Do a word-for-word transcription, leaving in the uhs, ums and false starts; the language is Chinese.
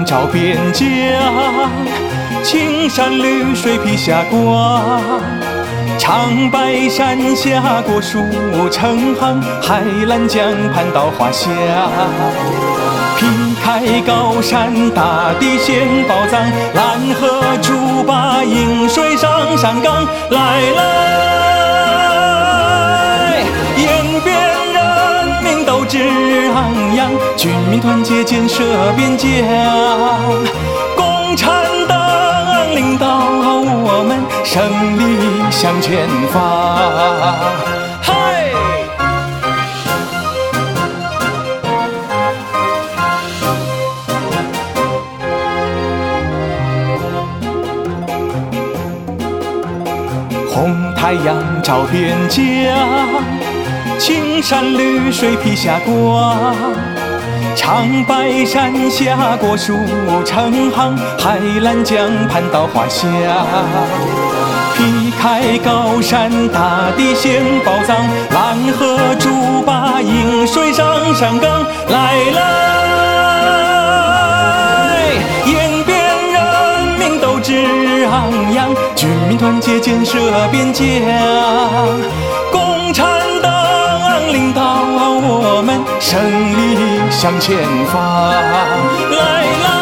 照边疆，青山绿水披霞光。长白山下过数成行，海蓝江畔到华夏。劈开高山大地显宝藏，蓝河竹筏映水上山岗。来来，延边人民斗志昂扬，军民团结建设边疆。共产党领导我们胜利向前方。嗨！红太阳照边疆，青山绿水披霞光。长白山下过数成行，海蓝江畔到华夏。劈开高山大地显宝藏，蓝河竹筏映水上山岗。来来，延边人民斗志昂扬，军民团结建设边疆。共产党领导我们胜利向前方。来来。